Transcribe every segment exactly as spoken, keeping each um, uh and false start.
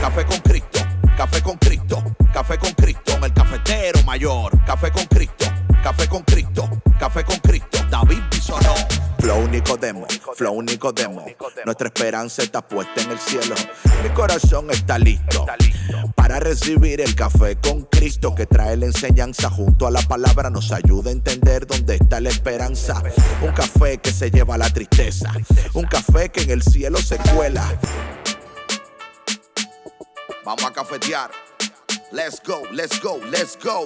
Café con Cristo, café con Cristo, café con Cristo, el cafetero mayor. Café con Cristo, café con Cristo, café con Cristo, David Bisonó. Flow Nicodemo, Flow Nicodemo, nuestra esperanza está puesta en el cielo. Mi corazón está listo para recibir el café con Cristo, que trae la enseñanza junto a la palabra, nos ayuda a entender dónde está la esperanza. Un café que se lleva la tristeza, un café que en el cielo se cuela. Vamos a cafetear. Let's go, let's go, let's go.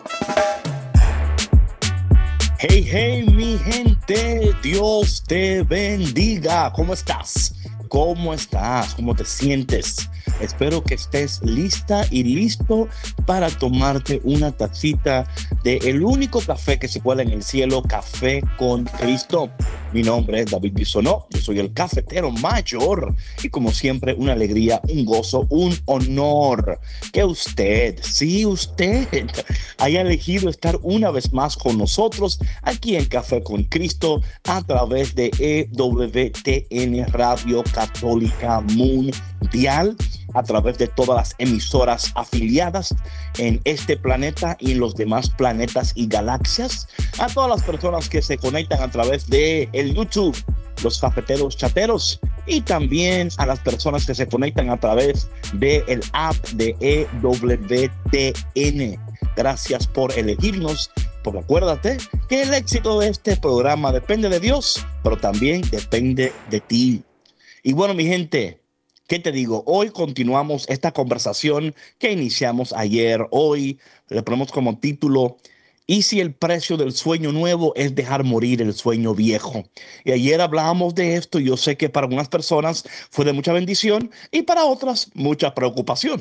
Hey, hey, mi gente, Dios te bendiga. ¿Cómo estás? ¿Cómo estás? ¿Cómo te sientes? Espero que estés lista y listo para tomarte una tacita de el único café que se cuela en el cielo, Café con Cristo. Mi nombre es David Bisonó, yo soy el cafetero mayor y como siempre una alegría, un gozo, un honor que usted, sí usted, haya elegido estar una vez más con nosotros aquí en Café con Cristo a través de E W T N Radio Católica Mundial, a través de todas las emisoras afiliadas en este planeta y en los demás planetas y galaxias, a todas las personas que se conectan a través de el YouTube, los cafeteros chateros, y también a las personas que se conectan a través de el app de E W T N. Gracias por elegirnos, porque acuérdate que el éxito de este programa depende de Dios, pero también depende de ti. Y bueno, mi gente, ¿qué te digo? Hoy continuamos esta conversación que iniciamos ayer. Hoy le ponemos como título: ¿y si el precio del sueño nuevo es dejar morir el sueño viejo? Y ayer hablábamos de esto. Yo sé que para algunas personas fue de mucha bendición y para otras mucha preocupación.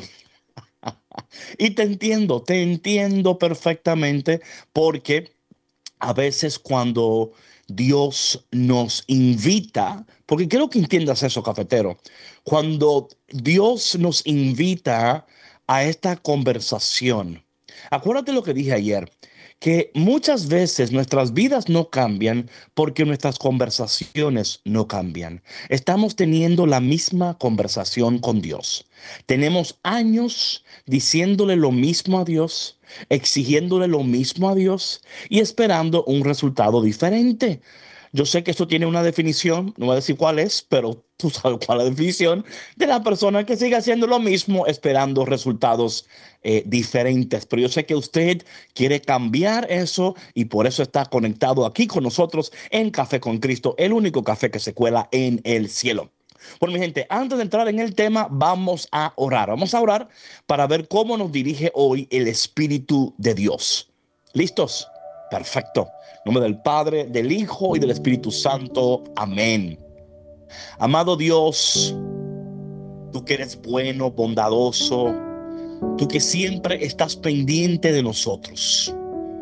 Y te entiendo, te entiendo perfectamente, porque a veces cuando Dios nos invita, porque quiero que entiendas eso, cafetero, cuando Dios nos invita a esta conversación, acuérdate lo que dije ayer, que muchas veces nuestras vidas no cambian porque nuestras conversaciones no cambian. Estamos teniendo la misma conversación con Dios. Tenemos años diciéndole lo mismo a Dios, exigiéndole lo mismo a Dios y esperando un resultado diferente. Yo sé que esto tiene una definición, no voy a decir cuál es, pero tú sabes cuál es la definición de la persona que sigue haciendo lo mismo esperando resultados eh, diferentes. Pero yo sé que usted quiere cambiar eso y por eso está conectado aquí con nosotros en Café con Cristo, el único café que se cuela en el cielo. Bueno, mi gente, antes de entrar en el tema, vamos a orar. Vamos a orar para ver cómo nos dirige hoy el Espíritu de Dios. ¿Listos? Perfecto. En nombre del Padre, del Hijo y del Espíritu Santo. Amén. Amado Dios, tú que eres bueno, bondadoso, tú que siempre estás pendiente de nosotros.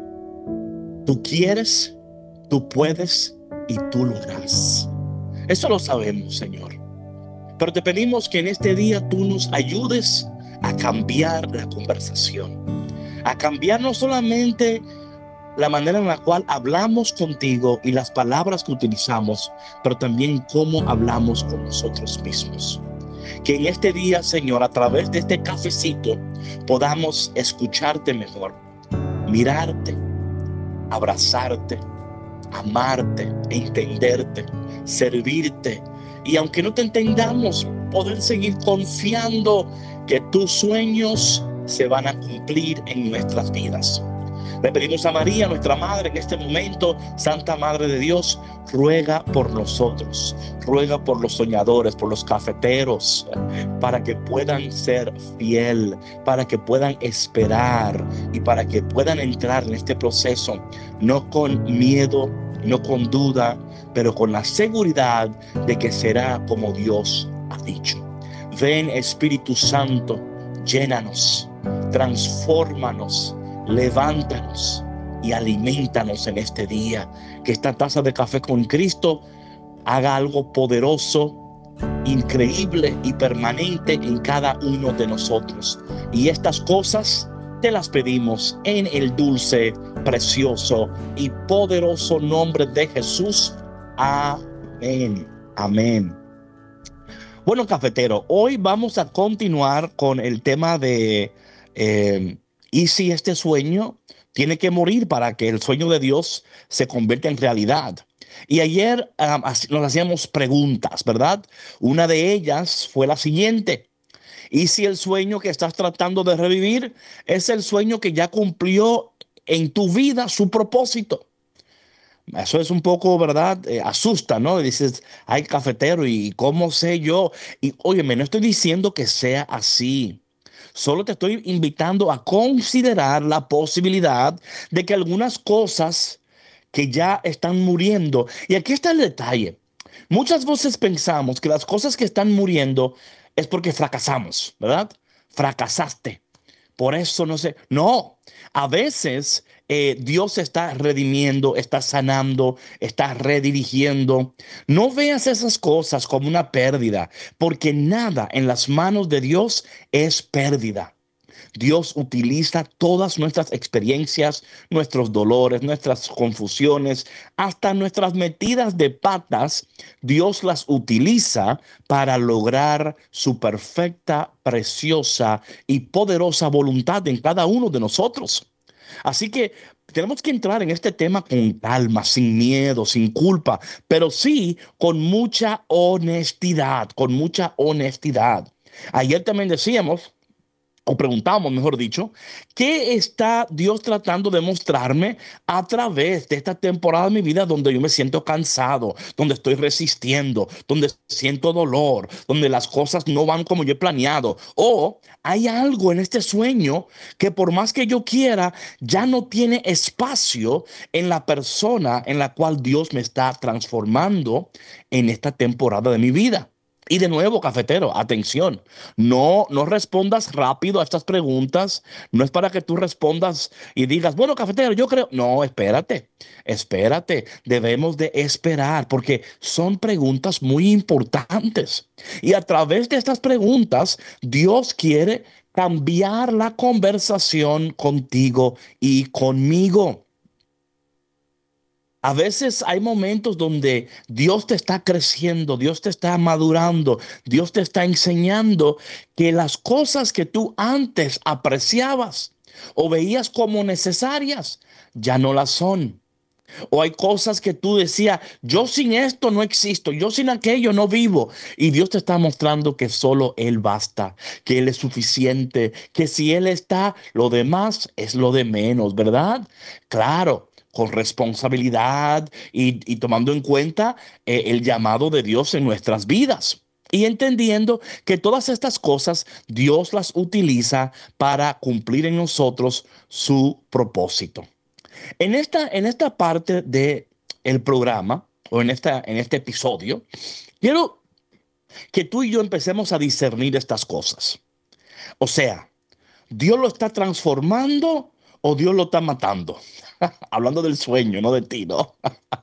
Tú quieres, tú puedes y tú lo harás. Eso lo sabemos, Señor. Pero te pedimos que en este día tú nos ayudes a cambiar la conversación, a cambiar no solamente la manera en la cual hablamos contigo y las palabras que utilizamos, pero también cómo hablamos con nosotros mismos. Que en este día, Señor, a través de este cafecito podamos escucharte mejor, mirarte, abrazarte, amarte, entenderte, servirte. Y aunque no te entendamos, poder seguir confiando que tus sueños se van a cumplir en nuestras vidas. Le pedimos a María, nuestra Madre, en este momento, Santa Madre de Dios, ruega por nosotros, ruega por los soñadores, por los cafeteros, para que puedan ser fiel, para que puedan esperar y para que puedan entrar en este proceso, no con miedo, no con duda, pero con la seguridad de que será como Dios ha dicho. Ven, Espíritu Santo, llénanos, transfórmanos, levántanos y alimentanos en este día. Que esta taza de Café con Cristo haga algo poderoso, increíble y permanente en cada uno de nosotros. Y estas cosas te las pedimos en el dulce, precioso y poderoso nombre de Jesús. Amén. Amén. Bueno, cafetero, hoy vamos a continuar con el tema de eh, ¿y si este sueño tiene que morir para que el sueño de Dios se convierta en realidad? Y ayer um, nos hacíamos preguntas, ¿verdad? Una de ellas fue la siguiente. ¿Y si el sueño que estás tratando de revivir es el sueño que ya cumplió en tu vida su propósito? Eso es un poco, ¿verdad? Eh, asusta, ¿no? Y dices, ay, cafetero, ¿y cómo sé yo? Y óyeme, no estoy diciendo que sea así. Solo te estoy invitando a considerar la posibilidad de que algunas cosas que ya están muriendo. Y aquí está el detalle. Muchas veces pensamos que las cosas que están muriendo es porque fracasamos, ¿verdad? Fracasaste. Por eso no sé. No, a veces eh, Dios está redimiendo, está sanando, está redirigiendo. No veas esas cosas como una pérdida, porque nada en las manos de Dios es pérdida. Dios utiliza todas nuestras experiencias, nuestros dolores, nuestras confusiones, hasta nuestras metidas de patas. Dios las utiliza para lograr su perfecta, preciosa y poderosa voluntad en cada uno de nosotros. Así que tenemos que entrar en este tema con calma, sin miedo, sin culpa, pero sí con mucha honestidad, con mucha honestidad. Ayer también decíamos, o preguntamos, mejor dicho, ¿qué está Dios tratando de mostrarme a través de esta temporada de mi vida donde yo me siento cansado, donde estoy resistiendo, donde siento dolor, donde las cosas no van como yo he planeado? O hay algo en este sueño que por más que yo quiera, ya no tiene espacio en la persona en la cual Dios me está transformando en esta temporada de mi vida. Y de nuevo, cafetero, atención, no, no respondas rápido a estas preguntas. No es para que tú respondas y digas, bueno, cafetero, yo creo. No, espérate, espérate. Debemos de esperar porque son preguntas muy importantes. Y a través de estas preguntas, Dios quiere cambiar la conversación contigo y conmigo. A veces hay momentos donde Dios te está creciendo, Dios te está madurando, Dios te está enseñando que las cosas que tú antes apreciabas o veías como necesarias, ya no las son. O hay cosas que tú decías, yo sin esto no existo, yo sin aquello no vivo. Y Dios te está mostrando que solo Él basta, que Él es suficiente, que si Él está, lo demás es lo de menos, ¿verdad? Claro, con responsabilidad y, y tomando en cuenta eh, el llamado de Dios en nuestras vidas. Y entendiendo que todas estas cosas Dios las utiliza para cumplir en nosotros su propósito. En esta, en esta parte del programa, o en, esta, en este episodio, quiero que tú y yo empecemos a discernir estas cosas. O sea, ¿Dios lo está transformando o Dios lo está matando? Hablando del sueño, no de ti, ¿no?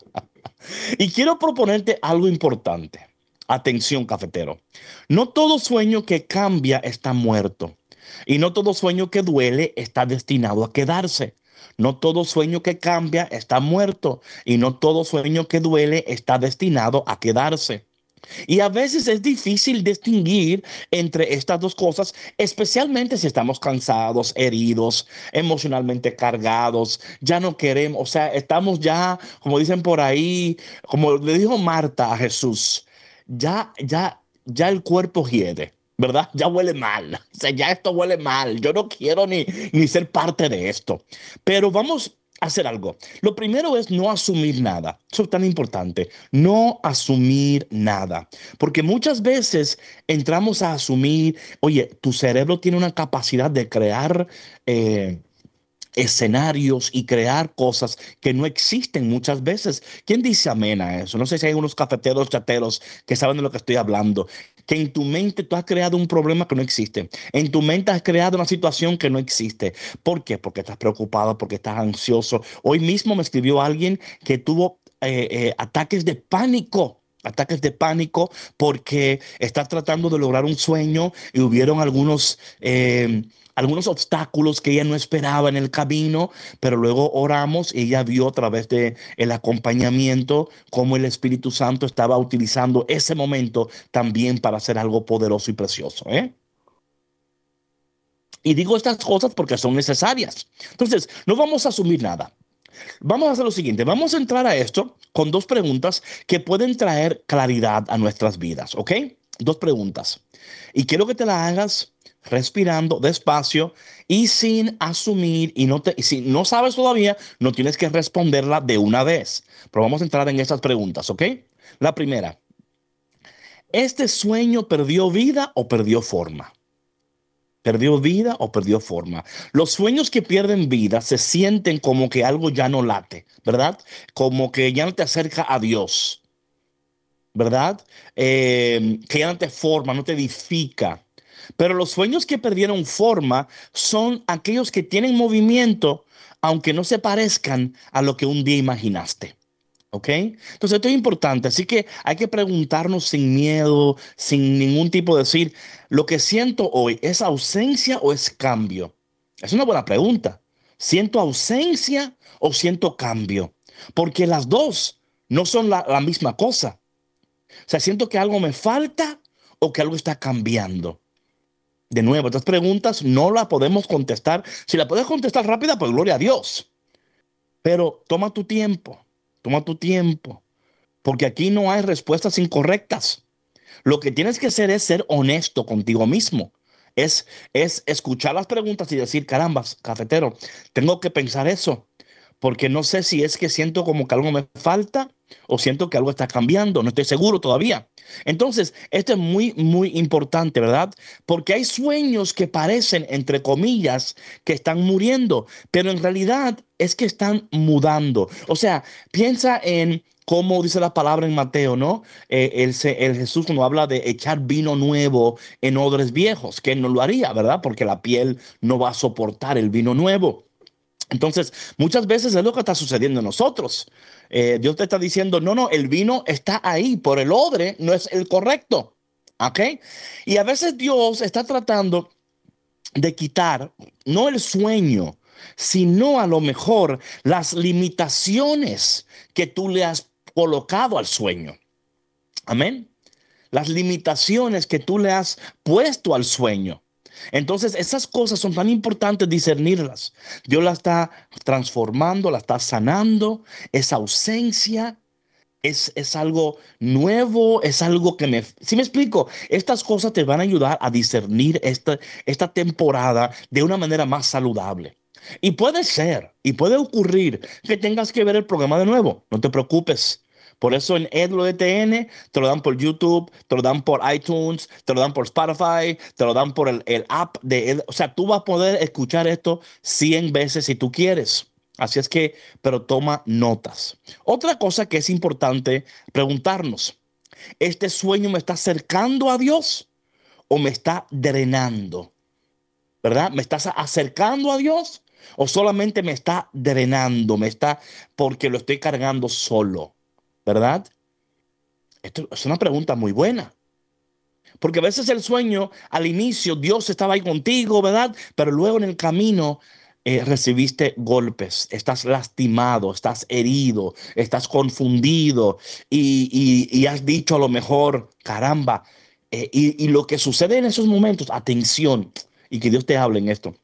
Y quiero proponerte algo importante. Atención, cafetero. No todo sueño que cambia está muerto. Y no todo sueño que duele está destinado a quedarse. No todo sueño que cambia está muerto. Y no todo sueño que duele está destinado a quedarse. Y a veces es difícil distinguir entre estas dos cosas, especialmente si estamos cansados, heridos, emocionalmente cargados, ya no queremos, o sea, estamos ya, como dicen por ahí, como le dijo Marta a Jesús, ya, ya, ya el cuerpo hiede, ¿verdad? Ya huele mal, o sea, ya esto huele mal, yo no quiero ni, ni ser parte de esto. Pero vamos hacer algo. Lo primero es no asumir nada. Eso es tan importante. No asumir nada. Porque muchas veces entramos a asumir, oye, tu cerebro tiene una capacidad de crear eh, escenarios y crear cosas que no existen muchas veces. ¿Quién dice amén a eso? No sé si hay unos cafeteros chateros que saben de lo que estoy hablando. Que en tu mente tú has creado un problema que no existe. En tu mente has creado una situación que no existe. ¿Por qué? Porque estás preocupado, porque estás ansioso. Hoy mismo me escribió alguien que tuvo eh, eh, ataques de pánico. ataques de pánico porque estás tratando de lograr un sueño y hubieron algunos, eh, algunos obstáculos que ella no esperaba en el camino, pero luego oramos y ella vio a través de el acompañamiento cómo el Espíritu Santo estaba utilizando ese momento también para hacer algo poderoso y precioso, ¿eh? Y digo estas cosas porque son necesarias. Entonces, no vamos a asumir nada. Vamos a hacer lo siguiente, vamos a entrar a esto con dos preguntas que pueden traer claridad a nuestras vidas, ¿ok? Dos preguntas. Y quiero que te las hagas respirando despacio y sin asumir, y no te, y si no sabes todavía, no tienes que responderla de una vez. Pero vamos a entrar en estas preguntas, ¿ok? La primera, ¿este sueño perdió vida o perdió forma? ¿Perdió vida o perdió forma? Los sueños que pierden vida se sienten como que algo ya no late, ¿verdad? Como que ya no te acerca a Dios, ¿verdad? Eh, que ya no te forma, no te edifica. Pero los sueños que perdieron forma son aquellos que tienen movimiento, aunque no se parezcan a lo que un día imaginaste. ¿Ok? Entonces esto es importante, así que hay que preguntarnos sin miedo, sin ningún tipo de decir, ¿lo que siento hoy es ausencia o es cambio? Es una buena pregunta. ¿Siento ausencia o siento cambio? Porque las dos no son la, la misma cosa. O sea, siento que algo me falta o que algo está cambiando. De nuevo, estas preguntas no las podemos contestar. Si la puedes contestar rápida, pues gloria a Dios. Pero toma tu tiempo. Toma tu tiempo, porque aquí no hay respuestas incorrectas. Lo que tienes que hacer es ser honesto contigo mismo. Es, es escuchar las preguntas y decir, caramba, cafetero, tengo que pensar eso, porque no sé si es que siento como que algo me falta o siento que algo está cambiando. No estoy seguro todavía. Entonces, esto es muy, muy importante, ¿verdad? Porque hay sueños que parecen, entre comillas, que están muriendo, pero en realidad es que están mudando. O sea, piensa en cómo dice la palabra en Mateo, ¿no? Eh, el, el Jesús cuando habla de echar vino nuevo en odres viejos, que él no lo haría, ¿verdad? Porque la piel no va a soportar el vino nuevo. Entonces, muchas veces es lo que está sucediendo en nosotros. Eh, Dios te está diciendo, no, no, el vino está ahí, por el odre no es el correcto. ¿Ok? Y a veces Dios está tratando de quitar, no el sueño, sino a lo mejor las limitaciones que tú le has colocado al sueño. Amén. Las limitaciones que tú le has puesto al sueño. Entonces, esas cosas son tan importantes discernirlas. Dios la está transformando, la está sanando. Esa ausencia es, es algo nuevo, es algo que me... ¿Sí me explico? Estas cosas te van a ayudar a discernir esta, esta temporada de una manera más saludable. Y puede ser, y puede ocurrir que tengas que ver el programa de nuevo. No te preocupes. Por eso en Edlo E T N te lo dan por YouTube, te lo dan por iTunes, te lo dan por Spotify, te lo dan por el, el app de Ed. O sea, tú vas a poder escuchar esto cien veces si tú quieres. Así es que, pero toma notas. Otra cosa que es importante preguntarnos, ¿este sueño me está acercando a Dios o me está drenando? ¿Verdad? ¿Me estás acercando a Dios o solamente me está drenando? Me está porque lo estoy cargando solo. ¿Verdad? Esto es una pregunta muy buena. Porque a veces el sueño, al inicio, Dios estaba ahí contigo, ¿verdad? Pero luego en el camino eh, recibiste golpes, estás lastimado, estás herido, estás confundido y, y, y has dicho a lo mejor, caramba, eh, y, y lo que sucede en esos momentos, atención, y que Dios te hable en esto.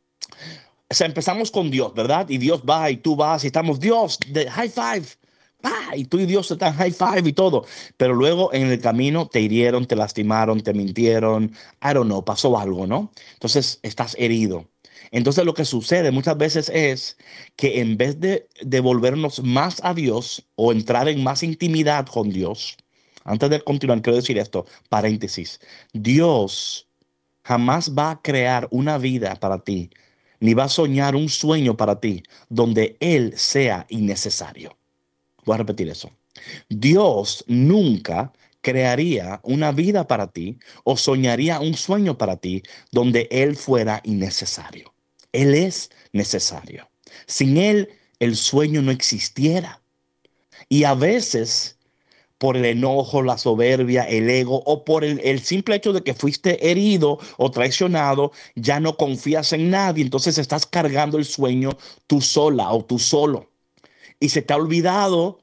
O sea, empezamos con Dios, ¿verdad? Y Dios va y tú vas y estamos, Dios, de high five. Ah, y tú y Dios están high five y todo. Pero luego en el camino te hirieron, te lastimaron, te mintieron. I don't know, pasó algo, ¿no? Entonces estás herido. Entonces lo que sucede muchas veces es que en vez de devolvernos más a Dios o entrar en más intimidad con Dios, antes de continuar, quiero decir esto, paréntesis. Dios jamás va a crear una vida para ti, ni va a soñar un sueño para ti donde Él sea innecesario. Voy a repetir eso. Dios nunca crearía una vida para ti o soñaría un sueño para ti donde Él fuera innecesario. Él es necesario. Sin Él, el sueño no existiera. Y a veces, por el enojo, la soberbia, el ego o por el, el simple hecho de que fuiste herido o traicionado, ya no confías en nadie, entonces estás cargando el sueño tú sola o tú solo. Y se te ha olvidado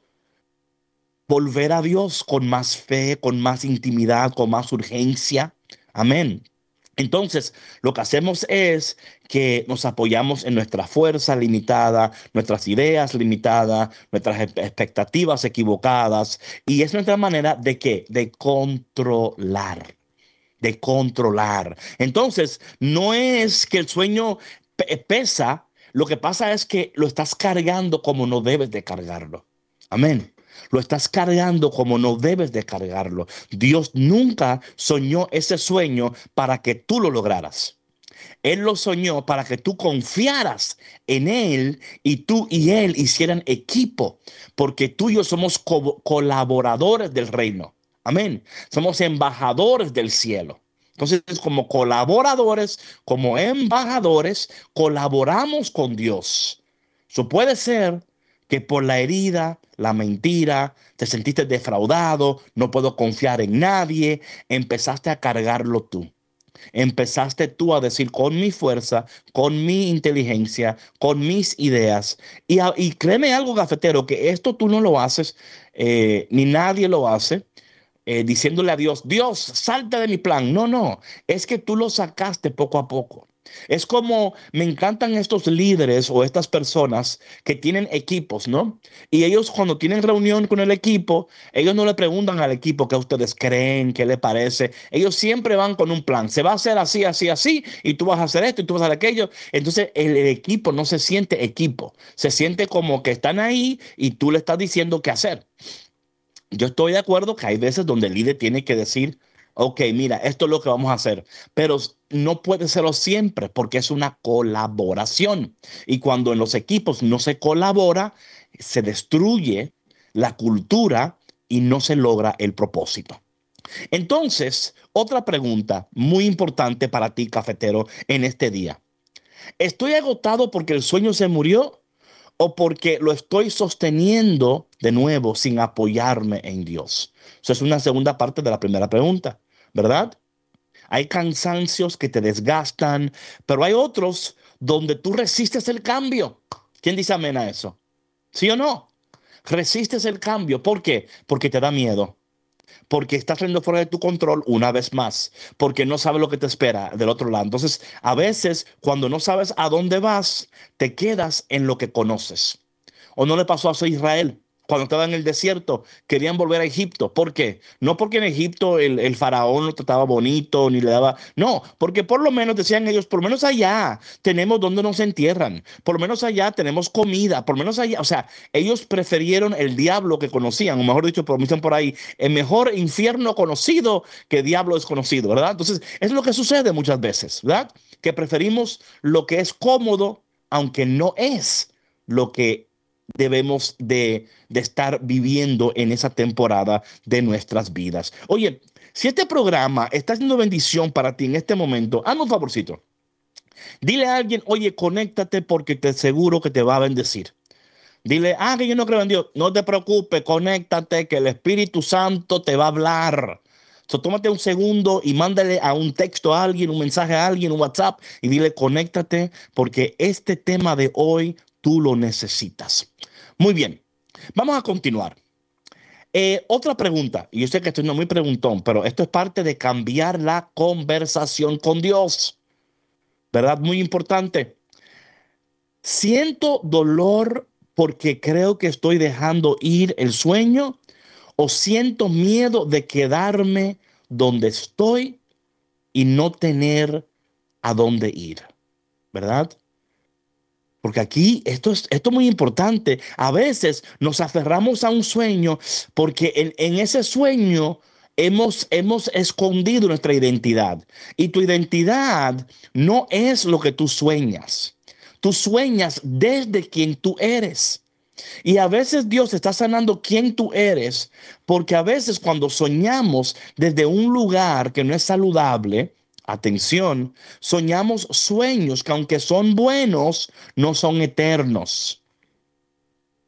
volver a Dios con más fe, con más intimidad, con más urgencia. Amén. Entonces, lo que hacemos es que nos apoyamos en nuestra fuerza limitada, nuestras ideas limitadas, nuestras expectativas equivocadas, y es nuestra manera de qué? De controlar, de controlar. Entonces, no es que el sueño pe- pesa, lo que pasa es que lo estás cargando como no debes de cargarlo. Amén. Lo estás cargando como no debes de cargarlo. Dios nunca soñó ese sueño para que tú lo lograras. Él lo soñó para que tú confiaras en Él y tú y Él hicieran equipo, porque tú y yo somos co- colaboradores del reino. Amén. Somos embajadores del cielo. Entonces, como colaboradores, como embajadores, colaboramos con Dios. Eso puede ser que por la herida, la mentira, te sentiste defraudado, no puedo confiar en nadie, empezaste a cargarlo tú. Empezaste tú a decir con mi fuerza, con mi inteligencia, con mis ideas. Y, a- y créeme algo, cafetero, que esto tú no lo haces, eh, ni nadie lo hace, eh, diciéndole a Dios, Dios, salte de mi plan. No, no, es que tú lo sacaste poco a poco. Es como me encantan estos líderes o estas personas que tienen equipos, ¿no? Y ellos cuando tienen reunión con el equipo, ellos no le preguntan al equipo qué ustedes creen, qué le parece. Ellos siempre van con un plan. Se va a hacer así, así, así, y tú vas a hacer esto y tú vas a hacer aquello. Entonces el, el equipo no se siente equipo, se siente como que están ahí y tú le estás diciendo qué hacer. Yo estoy de acuerdo que hay veces donde el líder tiene que decir, ok, mira, esto es lo que vamos a hacer, pero no puede serlo siempre porque es una colaboración. Y cuando en los equipos no se colabora, se destruye la cultura y no se logra el propósito. Entonces, otra pregunta muy importante para ti, cafetero, en este día. ¿Estoy agotado porque el sueño se murió o porque lo estoy sosteniendo de nuevo sin apoyarme en Dios? Eso es una segunda parte de la primera pregunta, ¿verdad? Hay cansancios que te desgastan, pero hay otros donde tú resistes el cambio. ¿Quién dice amén a eso? ¿Sí o no? Resistes el cambio. ¿Por qué? Porque te da miedo, porque estás saliendo fuera de tu control una vez más, porque no sabes lo que te espera del otro lado. Entonces, a veces, cuando no sabes a dónde vas, te quedas en lo que conoces. ¿O no le pasó a Israel? Cuando estaba en el desierto, querían volver a Egipto. ¿Por qué? No porque en Egipto el, el faraón lo trataba bonito ni le daba. No, porque por lo menos decían ellos, por lo menos allá tenemos donde nos entierran. Por lo menos allá tenemos comida. Por lo menos allá. O sea, ellos prefirieron el diablo que conocían. O mejor dicho, por, dicen por ahí, el mejor infierno conocido que diablo desconocido, ¿verdad? Entonces, es lo que sucede muchas veces, ¿verdad? Que preferimos lo que es cómodo, aunque no es lo que debemos de, de estar viviendo en esa temporada de nuestras vidas. Oye, si este programa está haciendo bendición para ti en este momento, hazme un favorcito. Dile a alguien, oye, conéctate porque te aseguro que te va a bendecir. Dile, ah, que yo no creo en Dios. No te preocupes, conéctate, que el Espíritu Santo te va a hablar. So, tómate un segundo y mándale a un texto a alguien, un mensaje a alguien, un WhatsApp y dile, conéctate, porque este tema de hoy tú lo necesitas. Muy bien, vamos a continuar. Eh, otra pregunta, y yo sé que estoy no muy preguntón, pero esto es parte de cambiar la conversación con Dios, ¿verdad? Muy importante. ¿Siento dolor porque creo que estoy dejando ir el sueño o siento miedo de quedarme donde estoy y no tener a dónde ir? ¿Verdad? Porque aquí esto es, esto es muy importante. A veces nos aferramos a un sueño porque en, en ese sueño hemos, hemos escondido nuestra identidad. Y tu identidad no es lo que tú sueñas. Tú sueñas desde quien tú eres. Y a veces Dios está sanando quién tú eres, porque a veces cuando soñamos desde un lugar que no es saludable, atención, soñamos sueños que aunque son buenos, no son eternos.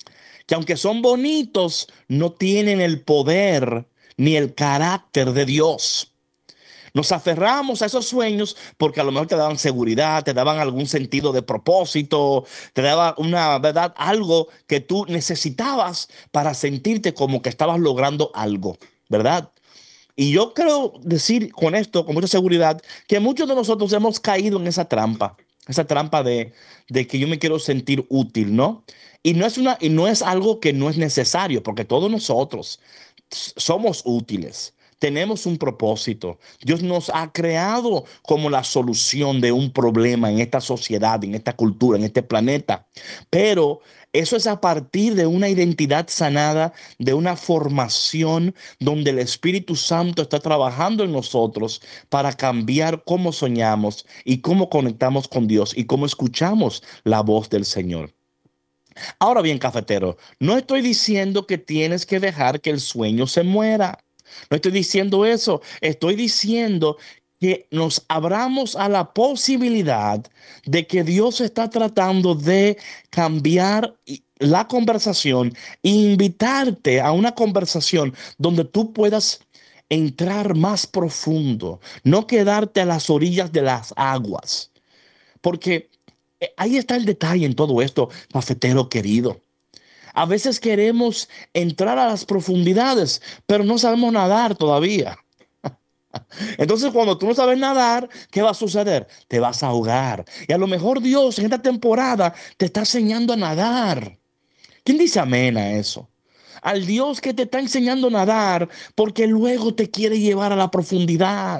que aunque son bonitos, no tienen el poder ni el carácter de Dios. Nos aferramos a esos sueños porque a lo mejor te daban seguridad, te daban algún sentido de propósito, te daban una verdad, algo que tú necesitabas para sentirte como que estabas logrando algo, ¿verdad? Y yo creo decir con esto, con mucha seguridad, que muchos de nosotros hemos caído en esa trampa, esa trampa de, de que yo me quiero sentir útil, ¿no? Y no es una, y no es algo que no es necesario, porque todos nosotros somos útiles. Tenemos un propósito. Dios nos ha creado como la solución de un problema en esta sociedad, en esta cultura, en este planeta. Pero eso es a partir de una identidad sanada, de una formación donde el Espíritu Santo está trabajando en nosotros para cambiar cómo soñamos y cómo conectamos con Dios y cómo escuchamos la voz del Señor. Ahora bien, cafetero, no estoy diciendo que tienes que dejar que el sueño se muera. No estoy diciendo eso. Estoy diciendo que nos abramos a la posibilidad de que Dios está tratando de cambiar la conversación e invitarte a una conversación donde tú puedas entrar más profundo, no quedarte a las orillas de las aguas. Porque ahí está el detalle en todo esto, cafetero querido. A veces queremos entrar a las profundidades, pero no sabemos nadar todavía. Entonces, cuando tú no sabes nadar, ¿qué va a suceder? Te vas a ahogar. Y a lo mejor Dios en esta temporada te está enseñando a nadar. ¿Quién dice amén a eso? Al Dios que te está enseñando a nadar, porque luego te quiere llevar a la profundidad.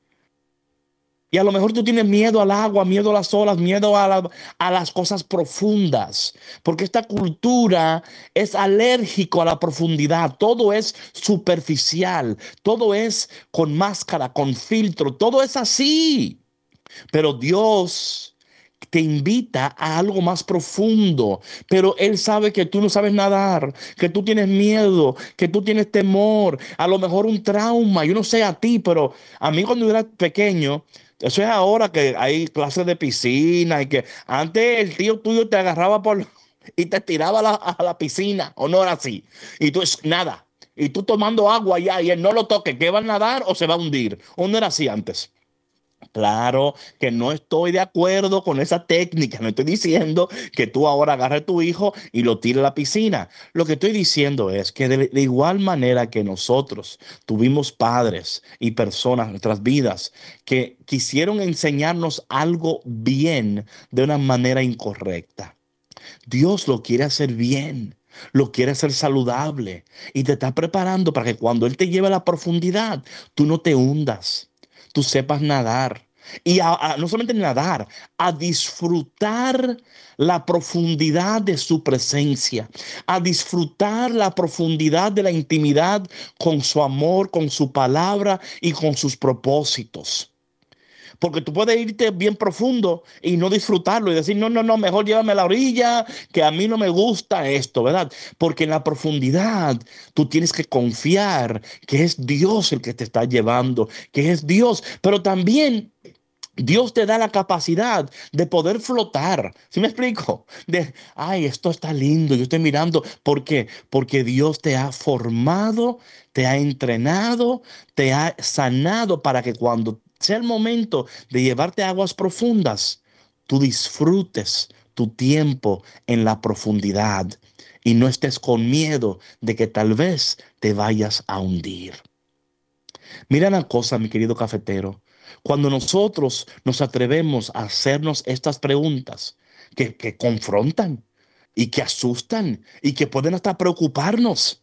Y a lo mejor tú tienes miedo al agua, miedo a las olas, miedo a, la- a las cosas profundas, porque esta cultura es alérgico a la profundidad. Todo es superficial, todo es con máscara, con filtro, todo es así. Pero Dios te invita a algo más profundo, pero Él sabe que tú no sabes nadar, que tú tienes miedo, que tú tienes temor, a lo mejor un trauma. Yo no sé a ti, pero a mí cuando yo era pequeño, eso es ahora que hay clases de piscina y que antes el tío tuyo te agarraba por y te tiraba a la, a la piscina, o no era así. Y tú es nada. Y tú tomando agua ya y él no lo toque, ¿qué va a nadar o se va a hundir? ¿O no era así antes? Claro que no estoy de acuerdo con esa técnica. No estoy diciendo que tú ahora agarres a tu hijo y lo tires a la piscina. Lo que estoy diciendo es que de, de igual manera que nosotros tuvimos padres y personas en nuestras vidas que quisieron enseñarnos algo bien de una manera incorrecta. Dios lo quiere hacer bien. Lo quiere hacer saludable y te está preparando para que cuando Él te lleve a la profundidad, tú no te hundas, tú sepas nadar. Y a- a- no solamente nadar, a disfrutar la profundidad de su presencia, a disfrutar la profundidad de la intimidad con su amor, con su palabra y con sus propósitos. Porque tú puedes irte bien profundo y no disfrutarlo y decir, no, no, no, mejor llévame a la orilla, que a mí no me gusta esto, ¿verdad? Porque en la profundidad tú tienes que confiar que es Dios el que te está llevando, que es Dios, pero también Dios te da la capacidad de poder flotar. ¿Sí me explico? De, ay, esto está lindo, yo estoy mirando. ¿Por qué? Porque Dios te ha formado, te ha entrenado, te ha sanado para que cuando sea el momento de llevarte a aguas profundas, tú disfrutes tu tiempo en la profundidad y no estés con miedo de que tal vez te vayas a hundir. Mira una cosa, mi querido cafetero. Cuando nosotros nos atrevemos a hacernos estas preguntas que, que confrontan y que asustan y que pueden hasta preocuparnos,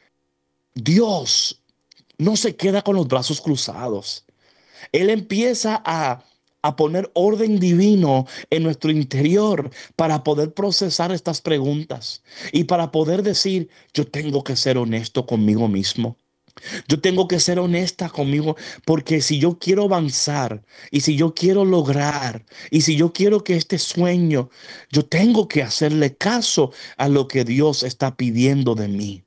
Dios no se queda con los brazos cruzados. Él empieza a, a poner orden divino en nuestro interior para poder procesar estas preguntas y para poder decir, yo tengo que ser honesto conmigo mismo. Yo tengo que ser honesta conmigo porque si yo quiero avanzar y si yo quiero lograr y si yo quiero que este sueño, yo tengo que hacerle caso a lo que Dios está pidiendo de mí.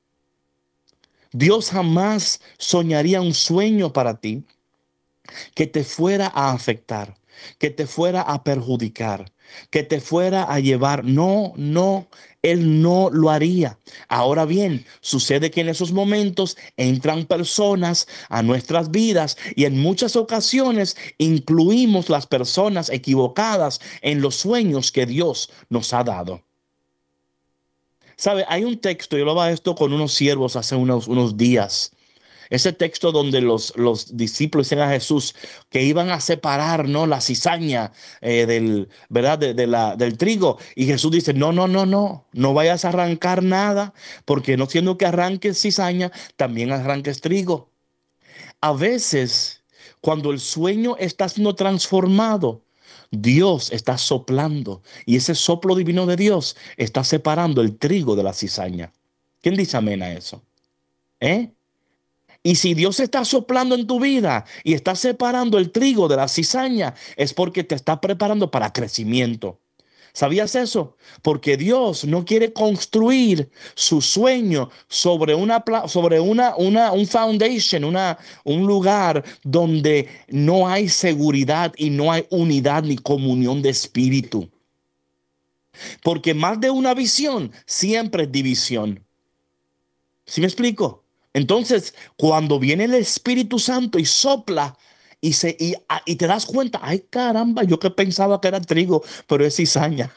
Dios jamás soñaría un sueño para ti que te fuera a afectar. que te fuera a perjudicar, que te fuera a llevar. No, no, Él no lo haría. Ahora bien, sucede que en esos momentos entran personas a nuestras vidas y en muchas ocasiones incluimos las personas equivocadas en los sueños que Dios nos ha dado. ¿Sabe? Hay un texto, yo lo hablaba esto con unos siervos hace unos, unos días. Ese texto donde los, los discípulos dicen a Jesús que iban a separar, ¿no?, la cizaña eh, del, ¿verdad? De, de la, del trigo. Y Jesús dice, no, no, no, no, no vayas a arrancar nada, porque no siendo que arranques cizaña, también arranques trigo. A veces, cuando el sueño está siendo transformado, Dios está soplando y ese soplo divino de Dios está separando el trigo de la cizaña. ¿Quién dice amén a eso? ¿Eh? Y si Dios está soplando en tu vida y está separando el trigo de la cizaña, es porque te está preparando para crecimiento. ¿Sabías eso? Porque Dios no quiere construir su sueño sobre una, sobre una, una un foundation, una, un lugar donde no hay seguridad y no hay unidad ni comunión de espíritu. Porque más de una visión siempre es división. ¿Sí me explico? Entonces, cuando viene el Espíritu Santo y sopla y, se, y, y te das cuenta, ay caramba, yo que pensaba que era trigo, pero es cizaña.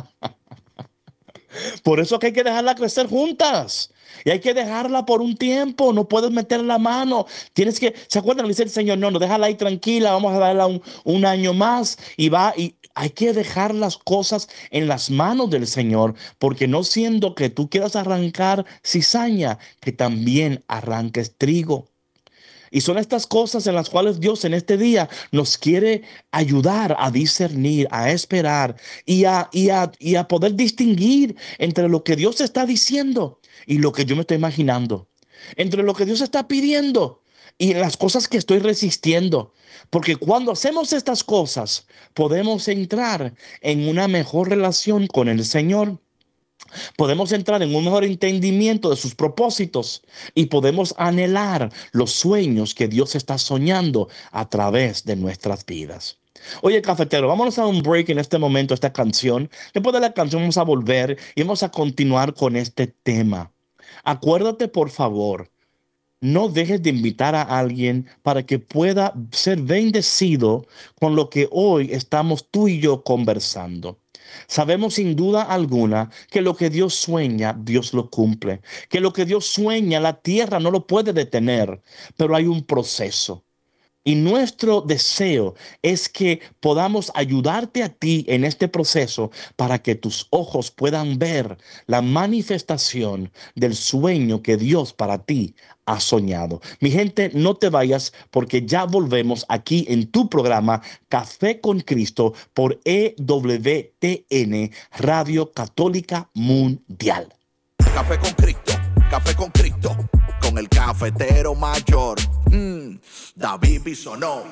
Por eso que hay que dejarla crecer juntas. Y hay que dejarla por un tiempo. No puedes meter la mano. Tienes que, ¿se acuerdan? Le dice el Señor, no, no, déjala ahí tranquila. Vamos a darla un, un año más. Y va, y hay que dejar las cosas en las manos del Señor. Porque no siendo que tú quieras arrancar cizaña, que también arranques trigo. Y son estas cosas en las cuales Dios en este día nos quiere ayudar a discernir, a esperar y a, y a, y a poder distinguir entre lo que Dios está diciendo y lo que yo me estoy imaginando. Entre lo que Dios está pidiendo y las cosas que estoy resistiendo. Porque cuando hacemos estas cosas, podemos entrar en una mejor relación con el Señor. Podemos entrar en un mejor entendimiento de sus propósitos y podemos anhelar los sueños que Dios está soñando a través de nuestras vidas. Oye, cafetero, vámonos a un break en este momento, esta canción. Después de la canción vamos a volver y vamos a continuar con este tema. Acuérdate, por favor, no dejes de invitar a alguien para que pueda ser bendecido con lo que hoy estamos tú y yo conversando. Sabemos sin duda alguna que lo que Dios sueña, Dios lo cumple. Que lo que Dios sueña, la tierra no lo puede detener, pero hay un proceso. Y nuestro deseo es que podamos ayudarte a ti en este proceso para que tus ojos puedan ver la manifestación del sueño que Dios para ti ha soñado. Mi gente, no te vayas porque ya volvemos aquí en tu programa Café con Cristo por E W T N Radio Católica Mundial. Café con Cristo, Café con Cristo, con el cafetero mayor, mm, David Bisonó.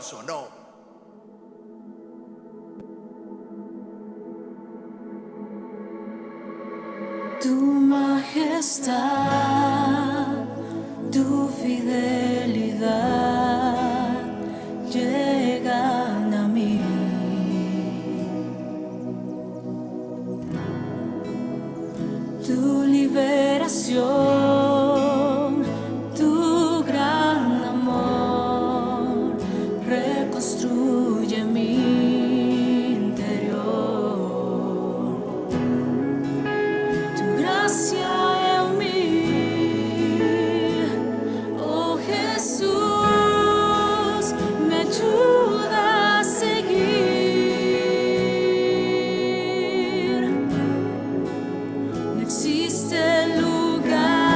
Tu majestad, tu fidelidad llegan a mí. Tu liberación, tu gran amor reconstruye mi interior. Tu gracia en mí, oh Jesús, me ayuda a seguir. No existe lugar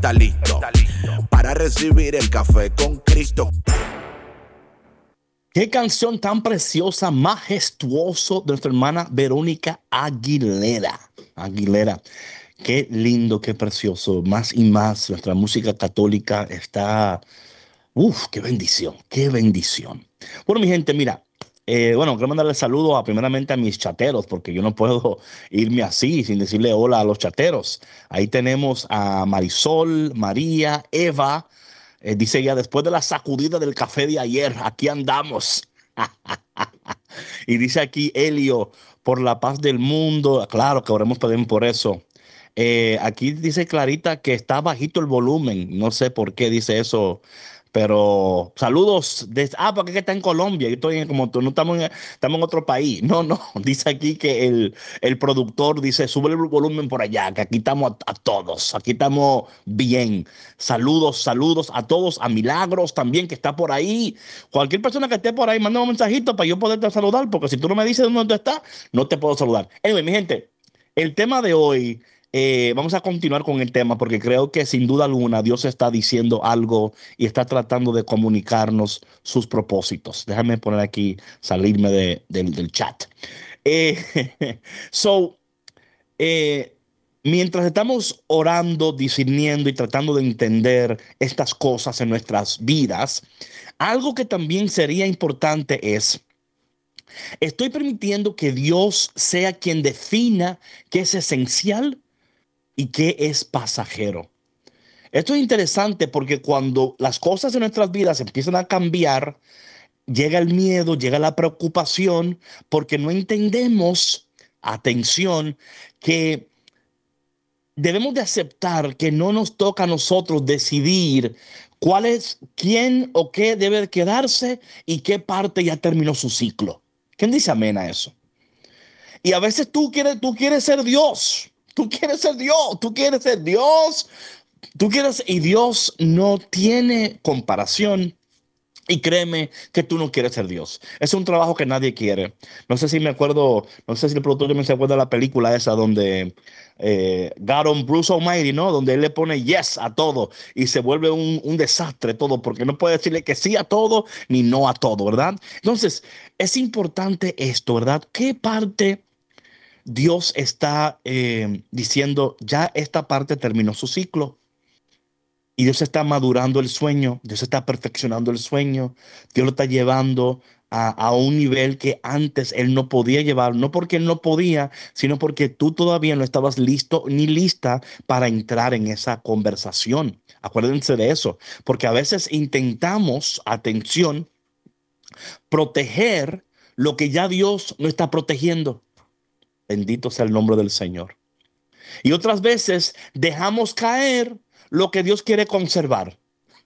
está listo para recibir el café con Cristo. Qué canción tan preciosa, majestuoso de nuestra hermana Verónica Aguilera. Aguilera. Qué lindo, qué precioso. Más y más nuestra música católica está... Uf, qué bendición, qué bendición. Bueno, mi gente, mira. Eh, bueno, quiero mandarle saludos a, primeramente a mis chateros, porque yo no puedo irme así sin decirle hola a los chateros. Ahí tenemos a Marisol, María, Eva. Eh, dice ella, después de la sacudida del café de ayer, aquí andamos. Y dice aquí Elio, por la paz del mundo. Claro que oremos también por eso. Eh, aquí dice Clarita que está bajito el volumen. No sé por qué dice eso. Pero saludos. De, ah, porque es que está en Colombia. Yo estoy en, como tú, no estamos en, estamos en otro país. No, no. Dice aquí que el, el productor dice, sube el volumen por allá, que aquí estamos a, a todos. Aquí estamos bien. Saludos, saludos a todos. A Milagros también, que está por ahí. Cualquier persona que esté por ahí, manda un mensajito para yo poderte saludar, porque si tú no me dices dónde tú estás, no te puedo saludar. Anyway, mi gente, el tema de hoy... Eh, vamos a continuar con el tema porque creo que sin duda alguna Dios está diciendo algo y está tratando de comunicarnos sus propósitos. Déjame poner aquí, salirme de, del, del chat. Eh, so, eh, mientras estamos orando, discerniendo y tratando de entender estas cosas en nuestras vidas, algo que también sería importante es... ¿Estoy permitiendo que Dios sea quien defina qué es esencial y qué es pasajero? Esto es interesante porque cuando las cosas en nuestras vidas empiezan a cambiar, llega el miedo, llega la preocupación, porque no entendemos, atención, que debemos de aceptar que no nos toca a nosotros decidir cuál es, quién o qué debe quedarse y qué parte ya terminó su ciclo. ¿Quién dice amén a eso? Y a veces tú quieres, tú quieres ser Dios. Tú quieres ser Dios. Tú quieres ser Dios. Tú quieres, y Dios no tiene comparación. Y créeme que tú no quieres ser Dios. Es un trabajo que nadie quiere. No sé si me acuerdo, no sé si el productor también se acuerda de la película esa donde eh, God on Bruce Almighty, ¿no? Donde él le pone yes a todo y se vuelve un, un desastre todo, porque no puede decirle que sí a todo ni no a todo, ¿verdad? Entonces, es importante esto, ¿verdad? ¿Qué parte Dios está eh, diciendo, ya esta parte terminó su ciclo? Y Dios está madurando el sueño, Dios está perfeccionando el sueño, Dios lo está llevando a, a un nivel que antes Él no podía llevar, no porque Él no podía, sino porque tú todavía no estabas listo ni lista para entrar en esa conversación. Acuérdense de eso, porque a veces intentamos, atención, proteger lo que ya Dios no está protegiendo. Bendito sea el nombre del Señor. Y otras veces dejamos caer lo que Dios quiere conservar.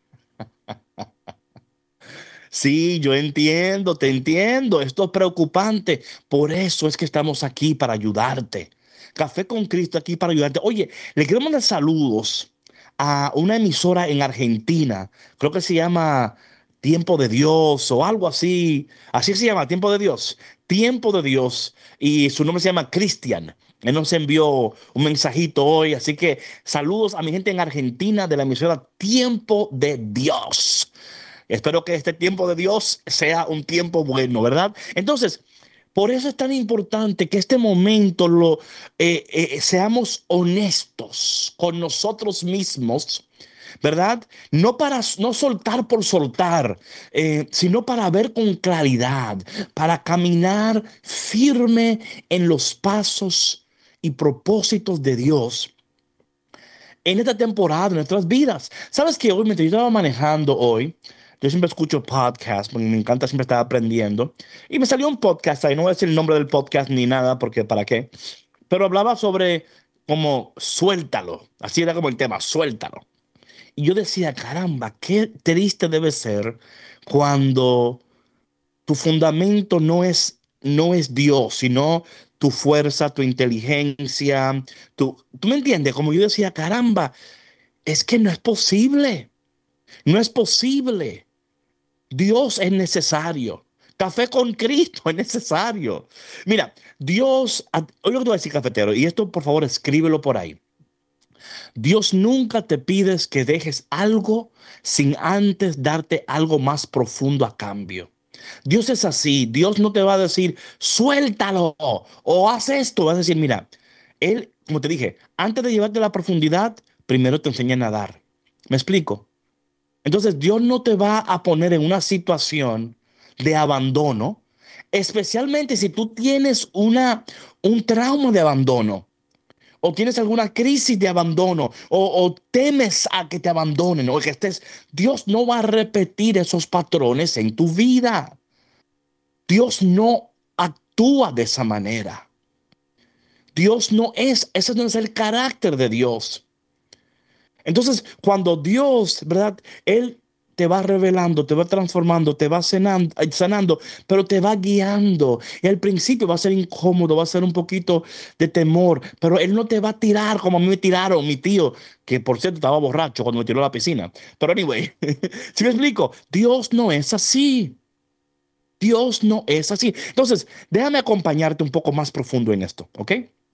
Sí, yo entiendo, te entiendo. Esto es preocupante. Por eso es que estamos aquí para ayudarte. Café con Cristo aquí para ayudarte. Oye, le quiero mandar saludos a una emisora en Argentina. Creo que se llama Tiempo de Dios o algo así. Así se llama, Tiempo de Dios. Tiempo de Dios. Y su nombre se llama Cristian. Él nos envió un mensajito hoy, así que saludos a mi gente en Argentina de la emisora Tiempo de Dios. Espero que este tiempo de Dios sea un tiempo bueno, ¿verdad? Entonces, por eso es tan importante que este momento lo eh, eh, seamos honestos con nosotros mismos, ¿verdad? No para no soltar por soltar, eh, sino para ver con claridad, para caminar firme en los pasos y propósitos de Dios en esta temporada de nuestras vidas. ¿Sabes qué? Hoy, mientras yo estaba manejando hoy, yo siempre escucho podcasts, porque me encanta siempre estar aprendiendo, y me salió un podcast ahí, no voy a decir el nombre del podcast ni nada, porque ¿para qué? Pero hablaba sobre como suéltalo, así era como el tema, suéltalo. Y yo decía, caramba, qué triste debe ser cuando tu fundamento no es, no es Dios, sino tu fuerza, tu inteligencia. Tu, ¿tú me entiendes? Como yo decía, caramba, es que no es posible. No es posible. Dios es necesario. Café con Cristo es necesario. Mira, Dios, oye lo que te voy a decir, cafetero, y esto por favor escríbelo por ahí. Dios nunca te pide que dejes algo sin antes darte algo más profundo a cambio. Dios es así. Dios no te va a decir, suéltalo o haz esto. Va a decir, mira, Él, como te dije, antes de llevarte a la profundidad, primero te enseña a nadar. ¿Me explico? Entonces, Dios no te va a poner en una situación de abandono, especialmente si tú tienes una, un trauma de abandono o tienes alguna crisis de abandono o, o temes a que te abandonen o que estés. Dios no va a repetir esos patrones en tu vida. Dios no actúa de esa manera. Dios no es, ese no es el carácter de Dios. Entonces, cuando Dios, ¿verdad? Él te va revelando, te va transformando, te va sanando, sanando, pero te va guiando. Y al principio va a ser incómodo, va a ser un poquito de temor, pero Él no te va a tirar como a mí me tiraron, mi tío, que por cierto estaba borracho cuando me tiró a la piscina. Pero anyway, ¿sí me explico? Dios no es así. Dios no es así. Entonces, déjame acompañarte un poco más profundo en esto, ¿ok?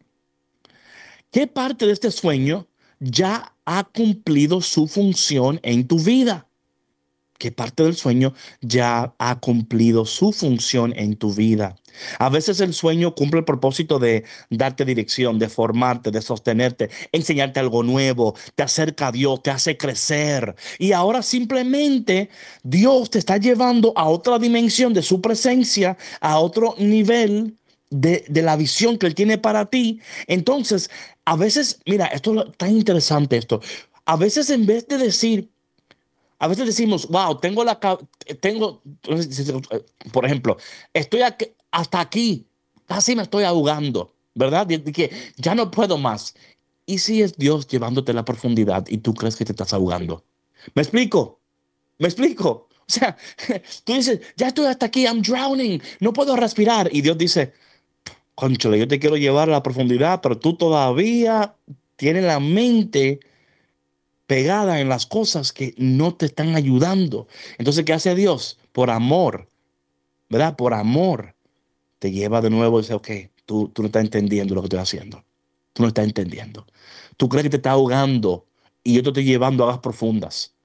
¿Qué parte de este sueño ya ha cumplido su función en tu vida? ¿Qué parte del sueño ya ha cumplido su función en tu vida? A veces el sueño cumple el propósito de darte dirección, de formarte, de sostenerte, enseñarte algo nuevo, te acerca a Dios, te hace crecer. Y ahora simplemente Dios te está llevando a otra dimensión de su presencia, a otro nivel de, de la visión que Él tiene para ti. Entonces, a veces, mira, esto es tan interesante esto. A veces en vez de decir, a veces decimos, wow, tengo la, tengo, por ejemplo, estoy aquí, hasta aquí, casi me estoy ahogando, ¿verdad? De, de que ya no puedo más. ¿Y si es Dios llevándote a la profundidad y tú crees que te estás ahogando? ¿Me explico? ¿Me explico? O sea, tú dices, ya estoy hasta aquí, I'm drowning, no puedo respirar. Y Dios dice, cónchale, yo te quiero llevar a la profundidad, pero tú todavía tienes la mente pegada en las cosas que no te están ayudando. Entonces, ¿qué hace Dios? Por amor, ¿verdad? Por amor, te lleva de nuevo y dice, ok, tú, tú no estás entendiendo lo que estoy haciendo. Tú no estás entendiendo. Tú crees que te estás ahogando y yo te estoy llevando a aguas profundas.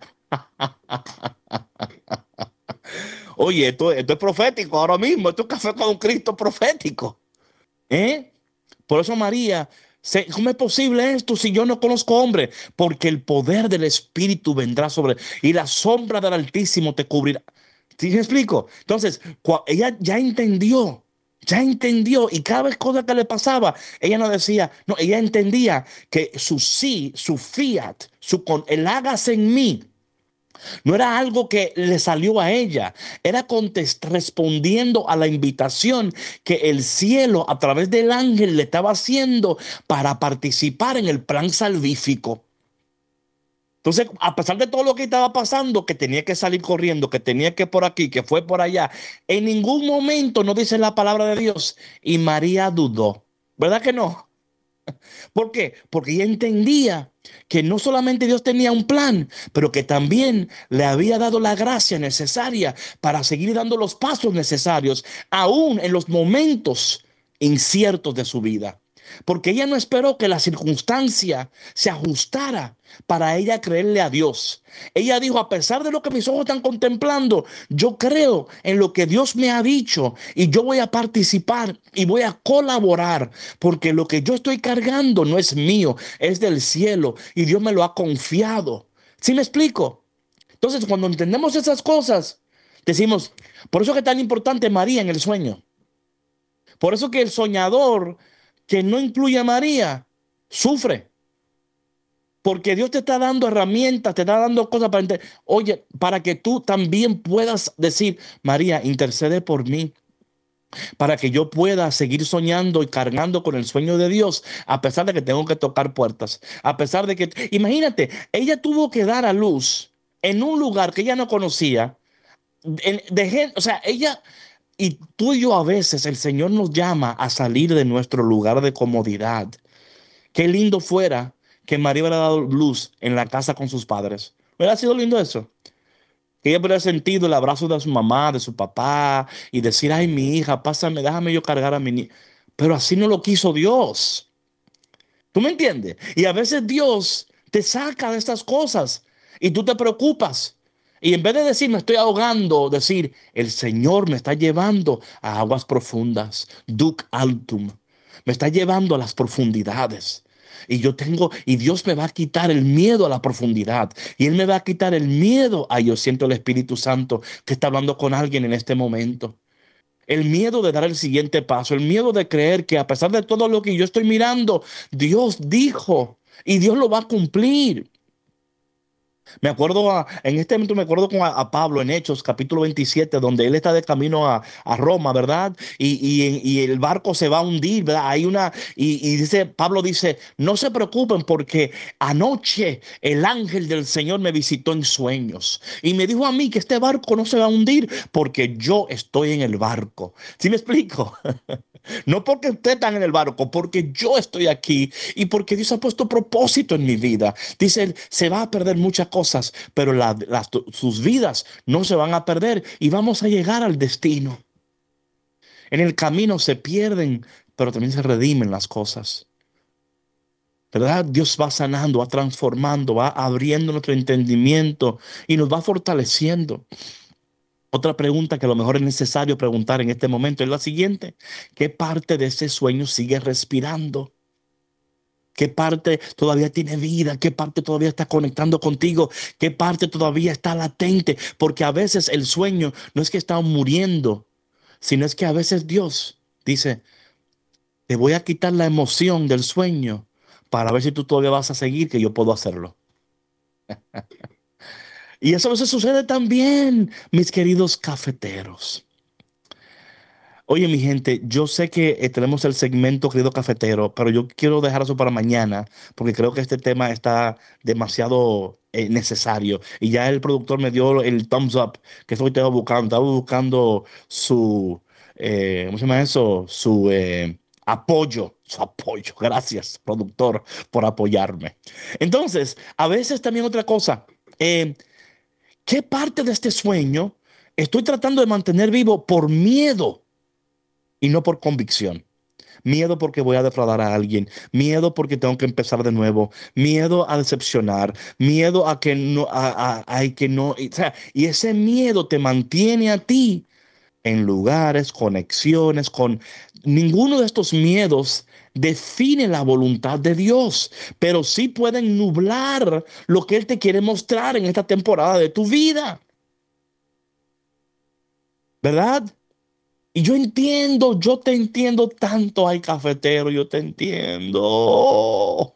Oye, esto, esto es profético ahora mismo. Esto es café con un Cristo profético. ¿Eh? Por eso María, ¿cómo es posible esto si yo no conozco hombre? Porque el poder del Espíritu vendrá sobre y la sombra del Altísimo te cubrirá. ¿Sí me explico? Entonces, ella ya entendió, ya entendió y cada vez cosa que le pasaba, ella no decía, no, ella entendía que su sí, su fiat, su con, el hágase en mí, no era algo que le salió a ella, era contest respondiendo a la invitación que el cielo a través del ángel le estaba haciendo para participar en el plan salvífico. Entonces, a pesar de todo lo que estaba pasando, que tenía que salir corriendo, que tenía que por aquí, que fue por allá, en ningún momento no dice la palabra de Dios y María dudó. ¿Verdad que no? ¿Por qué? Porque ella entendía que no solamente Dios tenía un plan, pero que también le había dado la gracia necesaria para seguir dando los pasos necesarios, aún en los momentos inciertos de su vida. Porque ella no esperó que la circunstancia se ajustara para ella creerle a Dios. Ella dijo, a pesar de lo que mis ojos están contemplando, yo creo en lo que Dios me ha dicho y yo voy a participar y voy a colaborar, porque lo que yo estoy cargando no es mío, es del cielo y Dios me lo ha confiado. ¿Sí me explico? Entonces, cuando entendemos esas cosas, decimos, por eso que es tan importante María en el sueño. Por eso que el soñador que no incluye a María sufre. Porque Dios te está dando herramientas, te está dando cosas para entender. Oye, para que tú también puedas decir, María, intercede por mí, para que yo pueda seguir soñando y cargando con el sueño de Dios, a pesar de que tengo que tocar puertas, a pesar de que, imagínate, ella tuvo que dar a luz en un lugar que ella no conocía, de, de, o sea, ella, y tú y yo a veces, el Señor nos llama a salir de nuestro lugar de comodidad. Qué lindo fuera que María hubiera dado luz en la casa con sus padres. ¿Hubiera sido lindo eso? Que ella hubiera sentido el abrazo de su mamá, de su papá, y decir, ay, mi hija, pásame, déjame yo cargar a mi niña. Pero así no lo quiso Dios. ¿Tú me entiendes? Y a veces Dios te saca de estas cosas y tú te preocupas. Y en vez de decir me estoy ahogando, decir el Señor me está llevando a aguas profundas, Duc Altum, me está llevando a las profundidades. Y yo tengo, y Dios me va a quitar el miedo a la profundidad. Y Él me va a quitar el miedo. Ay, yo siento el Espíritu Santo que está hablando con alguien en este momento. El miedo de dar el siguiente paso, el miedo de creer que a pesar de todo lo que yo estoy mirando, Dios dijo y Dios lo va a cumplir. Me acuerdo, a, en este momento me acuerdo con a, a Pablo en Hechos capítulo veintisiete, donde él está de camino a, a Roma, ¿verdad? Y, y, y el barco se va a hundir, ¿verdad? Hay una, y, y dice, Pablo dice, no se preocupen porque anoche el ángel del Señor me visitó en sueños y me dijo a mí que este barco no se va a hundir porque yo estoy en el barco. ¿Sí me explico? No porque ustedes están en el barco, porque yo estoy aquí y porque Dios ha puesto propósito en mi vida. Dice, se va a perder muchas cosas, pero la, las, sus vidas no se van a perder y vamos a llegar al destino. En el camino se pierden, pero también se redimen las cosas. ¿Verdad? Dios va sanando, va transformando, va abriendo nuestro entendimiento y nos va fortaleciendo. Otra pregunta que a lo mejor es necesario preguntar en este momento es la siguiente. ¿Qué parte de ese sueño sigue respirando? ¿Qué parte todavía tiene vida? ¿Qué parte todavía está conectando contigo? ¿Qué parte todavía está latente? Porque a veces el sueño no es que está muriendo, sino es que a veces Dios dice, te voy a quitar la emoción del sueño para ver si tú todavía vas a seguir, que yo puedo hacerlo. Y eso a veces sucede también, mis queridos cafeteros. Oye, mi gente, yo sé que eh, tenemos el segmento querido cafetero, pero yo quiero dejar eso para mañana, porque creo que este tema está demasiado eh, necesario. Y ya el productor me dio el thumbs up, que es lo que estaba buscando. Estaba buscando su, eh, ¿cómo se llama eso? Su eh, apoyo, su apoyo. Gracias, productor, por apoyarme. Entonces, a veces también otra cosa. Eh, ¿Qué parte de este sueño estoy tratando de mantener vivo por miedo y no por convicción? Miedo porque voy a defraudar a alguien, miedo porque tengo que empezar de nuevo, miedo a decepcionar, miedo a que no, a, a, a que no, o sea, y ese miedo te mantiene a ti en lugares, conexiones, con ninguno de estos miedos define la voluntad de Dios, pero sí pueden nublar lo que Él te quiere mostrar en esta temporada de tu vida, ¿verdad? Y yo entiendo, yo te entiendo tanto, ay cafetero, yo te entiendo.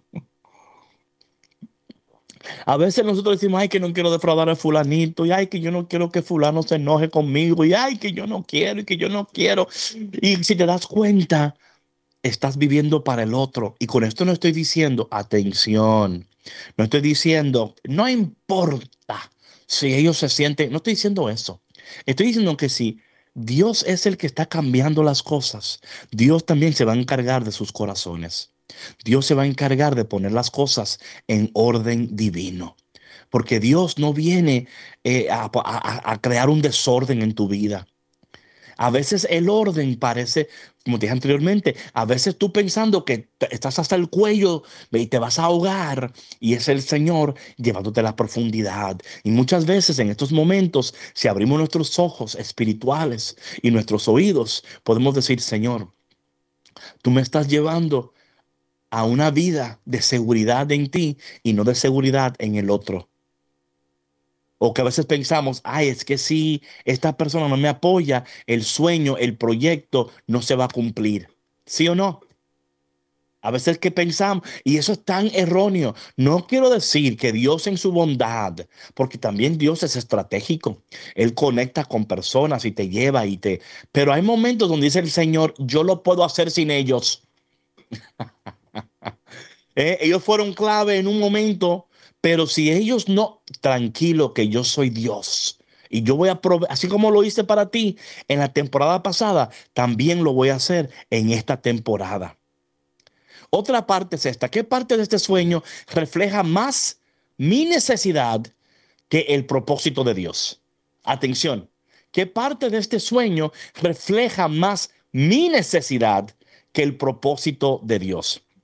A veces nosotros decimos, ay, que no quiero defraudar a fulanito, y ay, que yo no quiero que fulano se enoje conmigo, y ay, que yo no quiero, y que yo no quiero. Y si te das cuenta, estás viviendo para el otro. Y con esto no estoy diciendo, atención, no estoy diciendo, no importa si ellos se sienten, no estoy diciendo eso. Estoy diciendo que si Dios es el que está cambiando las cosas, Dios también se va a encargar de sus corazones. Dios se va a encargar de poner las cosas en orden divino. Porque Dios no viene eh, a, a, a crear un desorden en tu vida. A veces el orden parece, como te dije anteriormente, a veces tú pensando que estás hasta el cuello y te vas a ahogar y es el Señor llevándote a la profundidad. Y muchas veces en estos momentos, si abrimos nuestros ojos espirituales y nuestros oídos, podemos decir, Señor, tú me estás llevando a una vida de seguridad en ti y no de seguridad en el otro. O que a veces pensamos, ay, es que si esta persona no me apoya, el sueño, el proyecto no se va a cumplir. ¿Sí o no? A veces que pensamos, y eso es tan erróneo. No quiero decir que Dios en su bondad, porque también Dios es estratégico. Él conecta con personas y te lleva y te... Pero hay momentos donde dice el Señor, yo lo puedo hacer sin ellos. eh, ellos fueron clave en un momento. Pero si ellos no, tranquilo que yo soy Dios. Y yo voy a proveer, así como lo hice para ti en la temporada pasada, también lo voy a hacer en esta temporada. Otra parte es esta. ¿Qué parte de este sueño refleja más mi necesidad que el propósito de Dios? Atención. ¿Qué parte de este sueño refleja más mi necesidad que el propósito de Dios?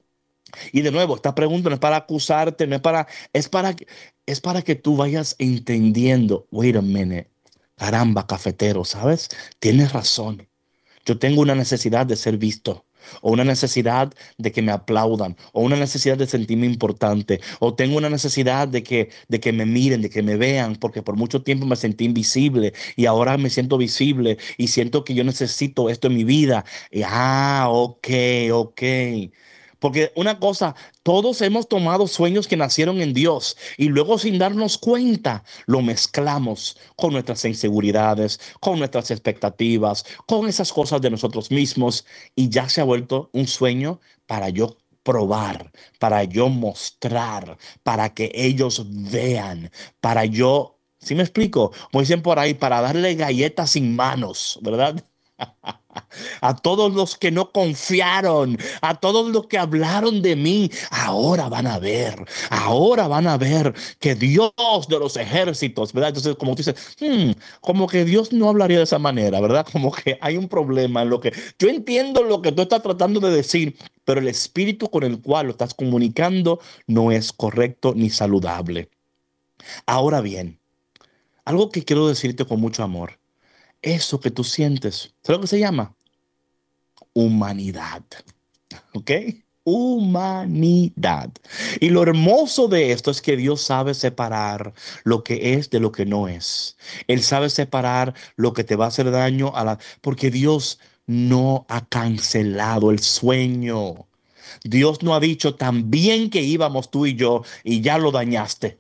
Y de nuevo, esta pregunta no es para acusarte, no es para, es para, es para que tú vayas entendiendo. Wait a minute. Caramba, cafetero, ¿sabes? Tienes razón. Yo tengo una necesidad de ser visto, o una necesidad de que me aplaudan, o una necesidad de sentirme importante, o tengo una necesidad de que, de que me miren, de que me vean, porque por mucho tiempo me sentí invisible y ahora me siento visible y siento que yo necesito esto en mi vida. Y, ah, ok, ok. Porque una cosa, todos hemos tomado sueños que nacieron en Dios y luego sin darnos cuenta lo mezclamos con nuestras inseguridades, con nuestras expectativas, con esas cosas de nosotros mismos y ya se ha vuelto un sueño para yo probar, para yo mostrar, para que ellos vean, para yo, ¿sí me explico? Como dicen por ahí, para darle galletas sin manos, ¿verdad? A todos los que no confiaron, a todos los que hablaron de mí, ahora van a ver, ahora van a ver que Dios de los ejércitos, ¿verdad? Entonces, como tú dices, hmm, como que Dios no hablaría de esa manera, ¿verdad? Como que hay un problema en lo que yo entiendo lo que tú estás tratando de decir, pero el espíritu con el cual lo estás comunicando no es correcto ni saludable. Ahora bien, algo que quiero decirte con mucho amor. Eso que tú sientes, ¿sabes lo que se llama? Humanidad. ¿Ok? Humanidad. Y lo hermoso de esto es que Dios sabe separar lo que es de lo que no es. Él sabe separar lo que te va a hacer daño a la... Porque Dios no ha cancelado el sueño. Dios no ha dicho tan bien que íbamos tú y yo y ya lo dañaste.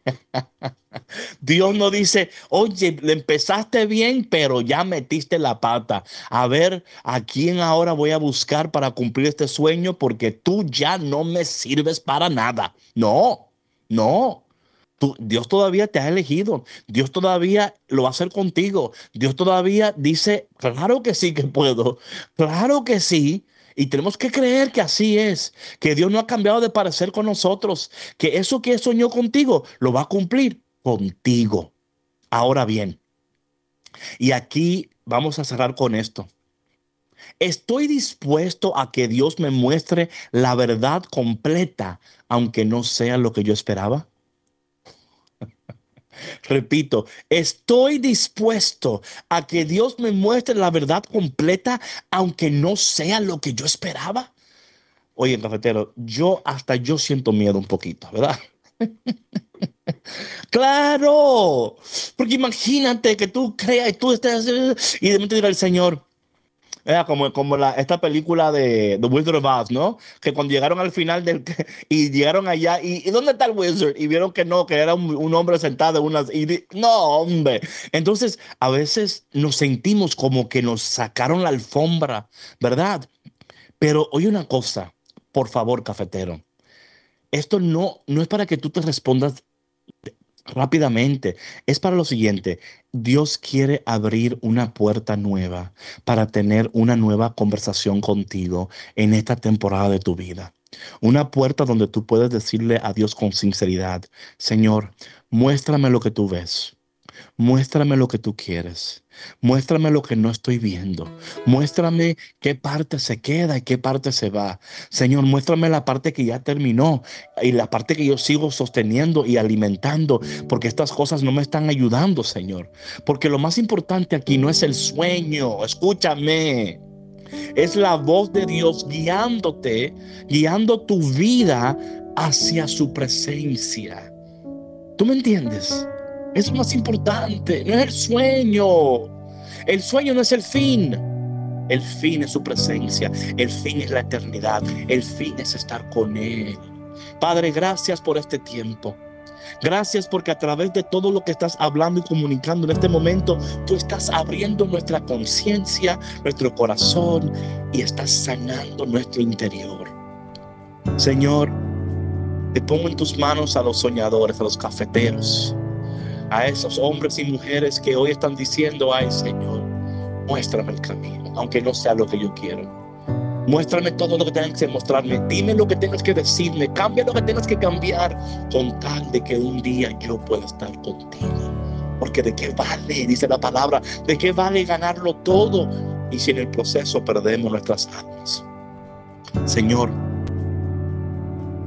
Dios no dice, oye, le empezaste bien, pero ya metiste la pata. A ver, ¿a quién ahora voy a buscar para cumplir este sueño? Porque tú ya no me sirves para nada. No, no. Tú, Dios todavía te ha elegido. Dios todavía lo va a hacer contigo. Dios todavía dice, claro que sí que puedo. Claro que sí. Y tenemos que creer que así es, que Dios no ha cambiado de parecer con nosotros, que eso que soñó contigo lo va a cumplir contigo. Ahora bien, y aquí vamos a cerrar con esto. Estoy dispuesto a que Dios me muestre la verdad completa, aunque no sea lo que yo esperaba. Repito, estoy dispuesto a que Dios me muestre la verdad completa, aunque no sea lo que yo esperaba. Oye, cafetero, yo hasta yo siento miedo un poquito, ¿verdad? Claro, porque imagínate que tú creas y tú estés y de repente dirá el Señor. Era como, como la, esta película de The Wizard of Oz, ¿no? Que cuando llegaron al final del... Y llegaron allá, y, ¿y dónde está el Wizard? Y vieron que no, que era un, un hombre sentado en unas... Y di, no, hombre. Entonces, a veces nos sentimos como que nos sacaron la alfombra, ¿verdad? Pero oye una cosa, por favor, cafetero. Esto no, no es para que tú te respondas rápidamente. Es para lo siguiente. Dios quiere abrir una puerta nueva para tener una nueva conversación contigo en esta temporada de tu vida. Una puerta donde tú puedes decirle a Dios con sinceridad, Señor, muéstrame lo que tú ves. Muéstrame lo que tú quieres. Muéstrame lo que no estoy viendo. Muéstrame qué parte se queda y qué parte se va. Señor, muéstrame la parte que ya terminó y la parte que yo sigo sosteniendo y alimentando, porque estas cosas no me están ayudando, Señor. Porque lo más importante aquí no es el sueño, escúchame. Es la voz de Dios guiándote, guiando tu vida hacia su presencia. ¿Tú me entiendes? Es más importante, no es el sueño. El sueño no es el fin. El fin es su presencia. El fin es la eternidad. El fin es estar con Él. Padre, gracias por este tiempo. Gracias porque a través de todo lo que estás hablando y comunicando en este momento, tú estás abriendo nuestra conciencia, nuestro corazón y estás sanando nuestro interior. Señor, te pongo en tus manos a los soñadores, a los cafeteros, a esos hombres y mujeres que hoy están diciendo, ay Señor, muéstrame el camino, aunque no sea lo que yo quiero. Muéstrame todo lo que tengas que mostrarme, dime lo que tengas que decirme, cambia lo que tengas que cambiar, con tal de que un día yo pueda estar contigo. Porque de qué vale, dice la palabra, de qué vale ganarlo todo y si en el proceso perdemos nuestras almas. Señor,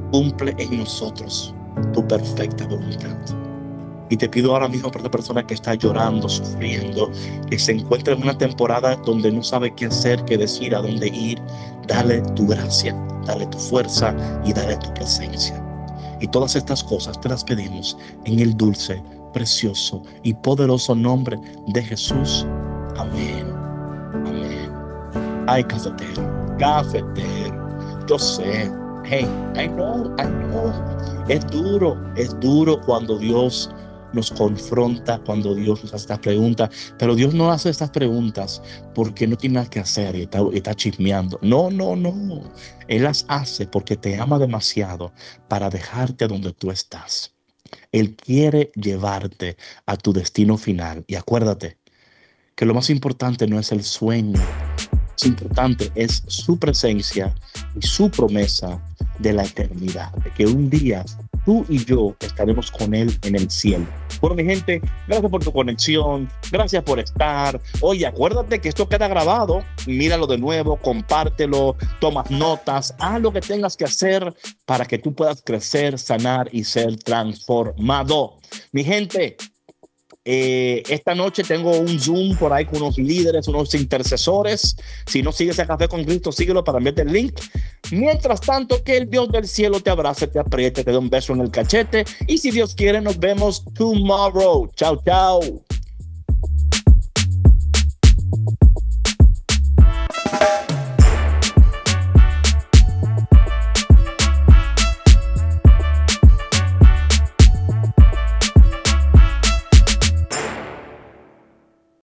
cumple en nosotros tu perfecta voluntad. Y te pido ahora mismo por esta persona que está llorando, sufriendo, que se encuentra en una temporada donde no sabe qué hacer, qué decir, a dónde ir. Dale tu gracia, dale tu fuerza y dale tu presencia. Y todas estas cosas te las pedimos en el dulce, precioso y poderoso nombre de Jesús. Amén. Amén. Ay, cafetero, cafetero, yo sé. Hey, I know, I know. Es duro, es duro cuando Dios nos confronta, cuando Dios nos hace estas preguntas, pero Dios no hace estas preguntas porque no tiene nada que hacer y está, y está chismeando. No, no, no. Él las hace porque te ama demasiado para dejarte donde tú estás. Él quiere llevarte a tu destino final. Y acuérdate que lo más importante no es el sueño. Lo más importante es su presencia y su promesa de la eternidad, de que un día tú y yo estaremos con Él en el cielo. Bueno, mi gente, gracias por tu conexión, gracias por estar. Oye, acuérdate que esto queda grabado, míralo de nuevo, compártelo, tomas notas, haz lo que tengas que hacer para que tú puedas crecer, sanar y ser transformado. Mi gente, Eh, esta noche tengo un Zoom por ahí con unos líderes, unos intercesores. Si no sigues a Café con Cristo, síguelo para enviarte el link. Mientras tanto, que el Dios del cielo te abrace, te apriete, te dé un beso en el cachete. Y si Dios quiere, nos vemos tomorrow. Chao, chao.